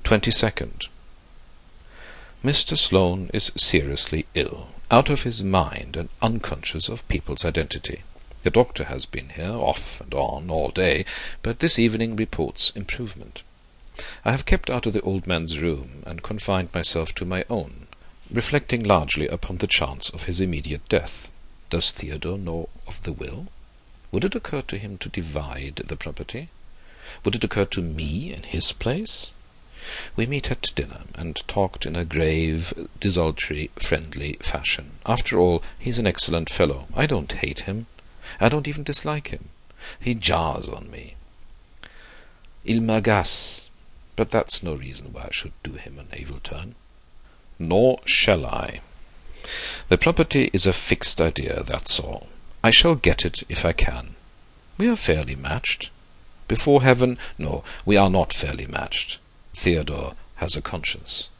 22nd. Mr. Sloane is seriously ill, out of his mind and unconscious of people's identity. The doctor has been here, off and on, all day, but this evening reports improvement. I have kept out of the old man's room, and confined myself to my own, reflecting largely upon the chance of his immediate death. Does Theodore know of the will? Would it occur to him to divide the property? Would it occur to me in his place? We meet at dinner, and talked in a grave, desultory, friendly fashion. After all, he's an excellent fellow. I don't hate him. I don't even dislike him. He jars on me. Il m'agace, but that's no reason why I should do him an evil turn. Nor shall I. The property is a fixed idea, that's all. I shall get it if I can. We are fairly matched. Before heaven, no, we are not fairly matched. Theodore has a conscience.